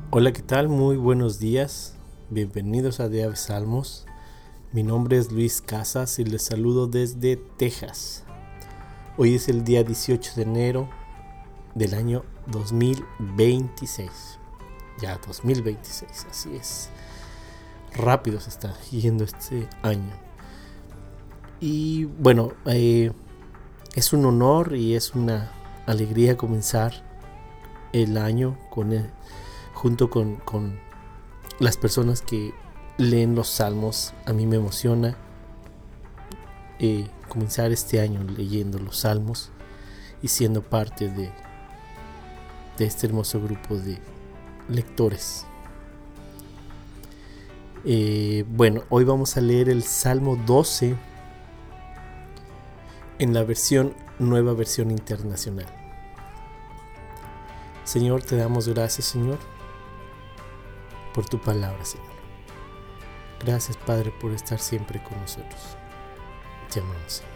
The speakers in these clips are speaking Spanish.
Hola, ¿qué tal? Muy buenos días. Bienvenidos a Diario Salmos. Mi nombre es Luis Casas y les saludo desde Texas. Hoy es el día 18 de enero del año 2026. Ya 2026, así es. Rápido se está yendo este año. Y bueno, es un honor y es una alegría comenzar el año junto con las personas que leen los salmos. A mí me emociona comenzar este año leyendo los salmos y siendo parte de este hermoso grupo de lectores. Bueno, hoy vamos a leer el Salmo 12 en la nueva versión internacional. Señor, te damos gracias, Señor, por tu palabra, Señor. Gracias, Padre, por estar siempre con nosotros. Te amamos, Señor.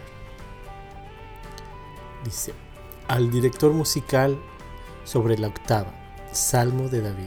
Dice: al director musical sobre la octava, Salmo de David.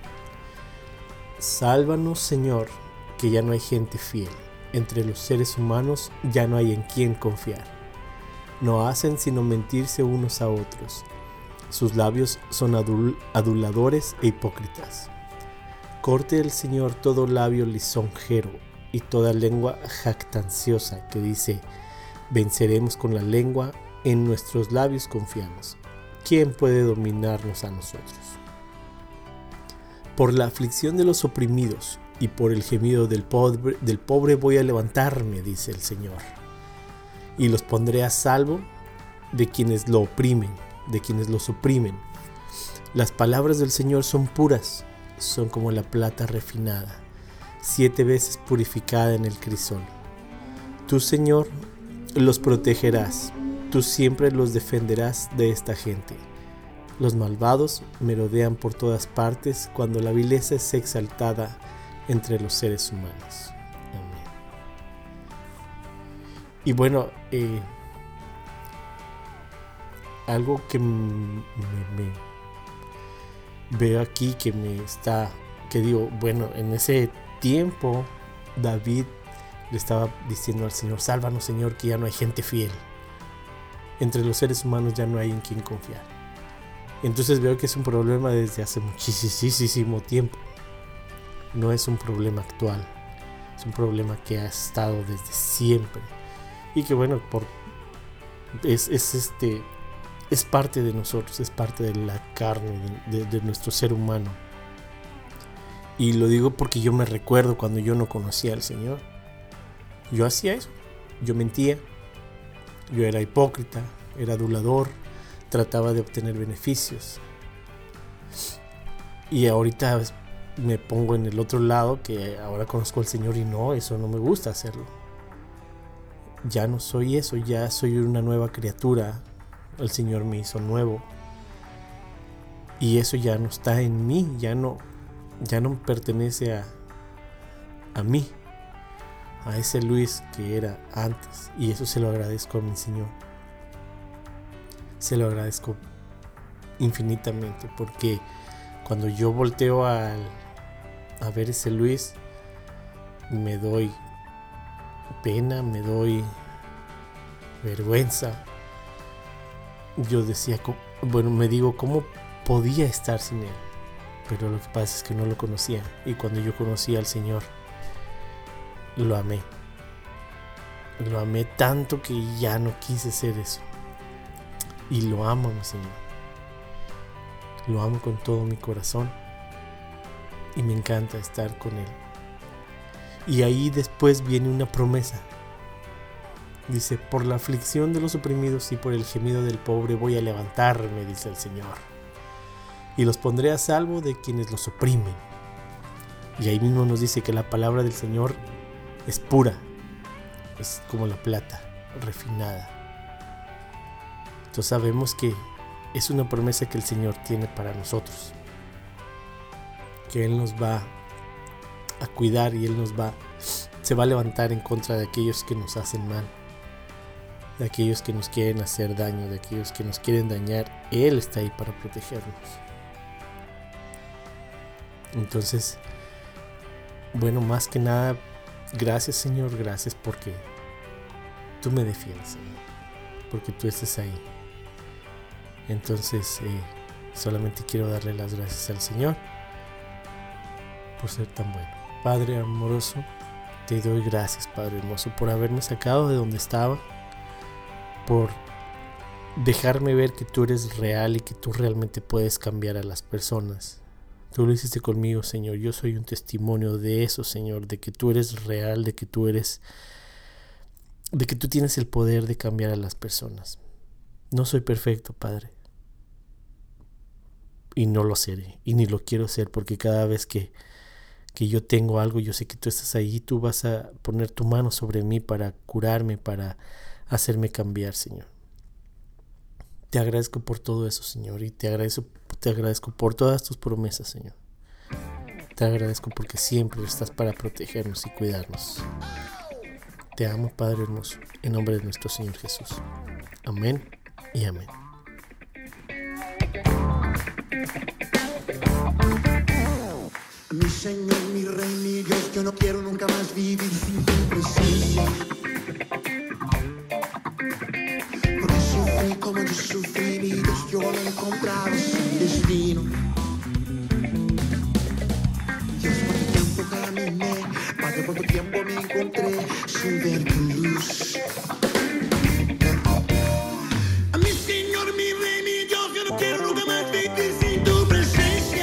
Sálvanos, Señor, que ya no hay gente fiel. Entre los seres humanos ya no hay en quien confiar. No hacen sino mentirse unos a otros. Sus labios son aduladores e hipócritas. Corte el Señor todo labio lisonjero y toda lengua jactanciosa que dice: venceremos con la lengua, en nuestros labios confiamos. ¿Quién puede dominarnos a nosotros? Por la aflicción de los oprimidos y por el gemido del pobre voy a levantarme, dice el Señor, y los pondré a salvo de quienes lo oprimen, de quienes los oprimen. Las palabras del Señor son puras, son como la plata refinada, 7 veces purificada en el crisol. Tú, Señor, los protegerás, tú siempre los defenderás de esta gente. Los malvados merodean por todas partes cuando la vileza es exaltada entre los seres humanos. Amén. Y bueno, algo que me veo aquí que digo, bueno, en ese tiempo David le estaba diciendo al Señor: sálvanos, Señor, que ya no hay gente fiel. Entre los seres humanos ya no hay en quien confiar. Entonces veo que es un problema desde hace muchísimo tiempo. No es un problema actual. Es un problema que ha estado desde siempre. Y que bueno, es parte de nosotros, es parte de la carne, de nuestro ser humano. Y lo digo porque yo me recuerdo cuando yo no conocía al Señor. Yo hacía eso. Yo mentía. Yo era hipócrita, era adulador, trataba de obtener beneficios. Y ahorita me pongo en el otro lado, que ahora conozco al Señor y no, eso no me gusta hacerlo. Ya no soy eso, ya soy una nueva criatura. El Señor me hizo nuevo. Y eso ya no está en mí, ya no pertenece a mí, a ese Luis que era antes. Y eso se lo agradezco a mi Señor. Se lo agradezco infinitamente, porque cuando yo volteo a ver ese Luis, me doy pena, me doy vergüenza. Yo decía, bueno, me digo, ¿cómo podía estar sin él? Pero lo que pasa es que no lo conocía. Y cuando yo conocí al Señor, lo amé. Lo amé tanto que ya no quise ser eso. Y lo amo a mi Señor. Lo amo con todo mi corazón. Y me encanta estar con Él. Y ahí después viene una promesa. Dice: por la aflicción de los oprimidos y por el gemido del pobre voy a levantarme, dice el Señor. Y los pondré a salvo de quienes los oprimen. Y ahí mismo nos dice que la palabra del Señor es pura. Es como la plata refinada. Entonces sabemos que es una promesa que el Señor tiene para nosotros. Que Él nos va a cuidar y Él se va a levantar en contra de aquellos que nos hacen mal. De aquellos que nos quieren hacer daño, de aquellos que nos quieren dañar. Él está ahí para protegernos. Entonces, bueno, más que nada, gracias Señor, gracias porque tú me defiendes, Señor, porque tú estás ahí. Entonces, solamente quiero darle las gracias al Señor por ser tan bueno. Padre amoroso, te doy gracias, Padre hermoso, por haberme sacado de donde estaba, por dejarme ver que tú eres real y que tú realmente puedes cambiar a las personas. Tú lo hiciste conmigo, Señor. Yo soy un testimonio de eso, Señor, de que tú eres real, de que tú tienes el poder de cambiar a las personas. No soy perfecto, Padre. Y no lo seré, y ni lo quiero ser, porque cada vez que yo tengo algo, yo sé que tú estás ahí y tú vas a poner tu mano sobre mí para curarme, para hacerme cambiar, Señor. Te agradezco por todo eso, Señor, y te agradezco por todas tus promesas, Señor. Te agradezco porque siempre estás para protegernos y cuidarnos. Te amo, Padre hermoso, en nombre de nuestro Señor Jesús. Amén y amén. Mi Señor, mi Rey, mi Dios, yo no quiero nunca más vivir sin tu presencia. Porque sufrí como yo sufrí, mi Dios, yo lo he encontrado sin destino. Dios, cuánto tiempo caminé, Padre, cuánto tiempo me encontré sin ver tu luz. A mi Señor, mi Rey, mi Dios, yo no quiero nunca más vivir sin tu presencia.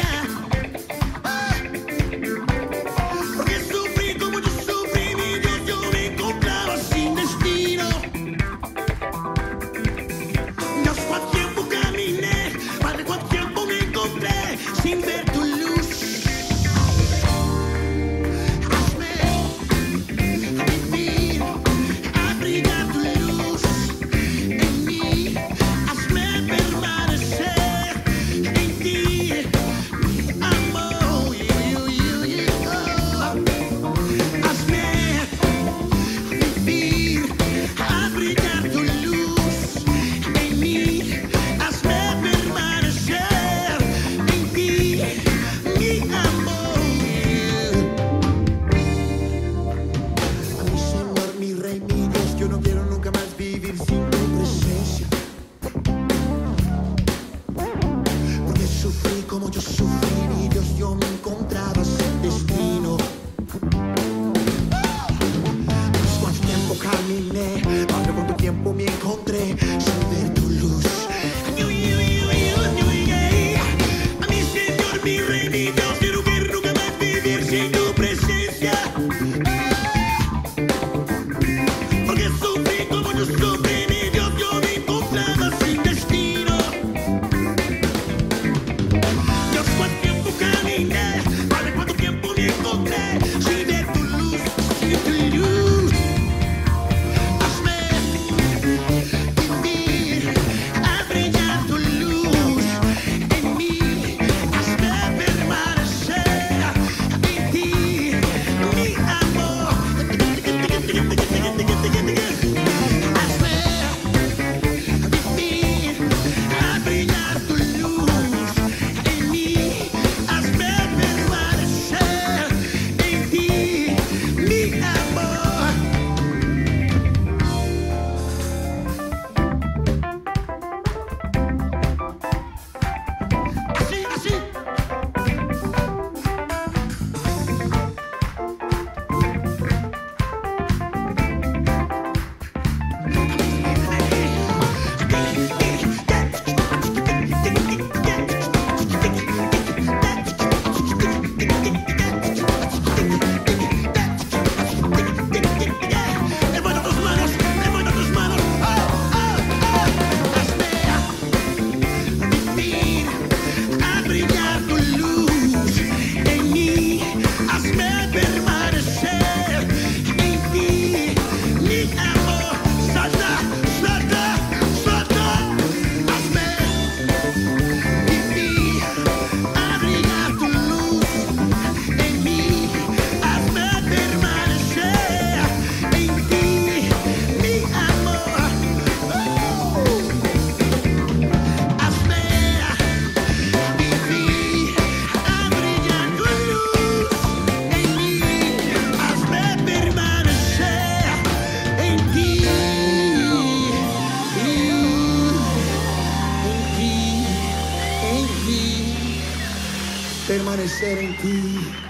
permanecer en ti.